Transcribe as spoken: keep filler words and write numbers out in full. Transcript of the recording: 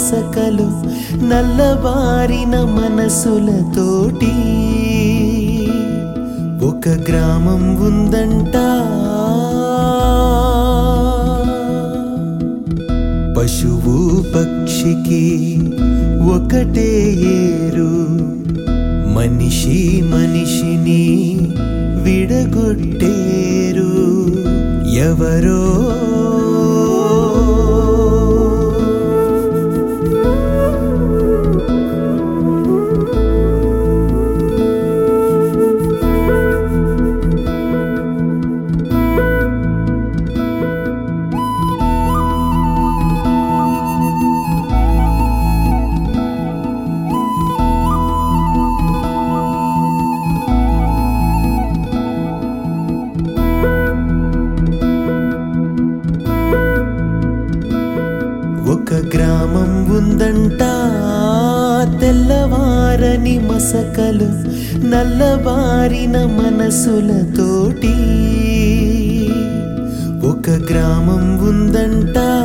మసకలు నల్లబారిన మనసులతోటి ఒక గ్రామం ఉందంట. పశువు పక్షికి ఒకటే ఏరు, మనిషి మనిషిని విడగొట్టేరు. ఎవరో ఒక గ్రామం ఉందంట. తెల్లవారని మసకలు నల్లబారిన మనసులతోటి ఒక గ్రామం ఉందంట.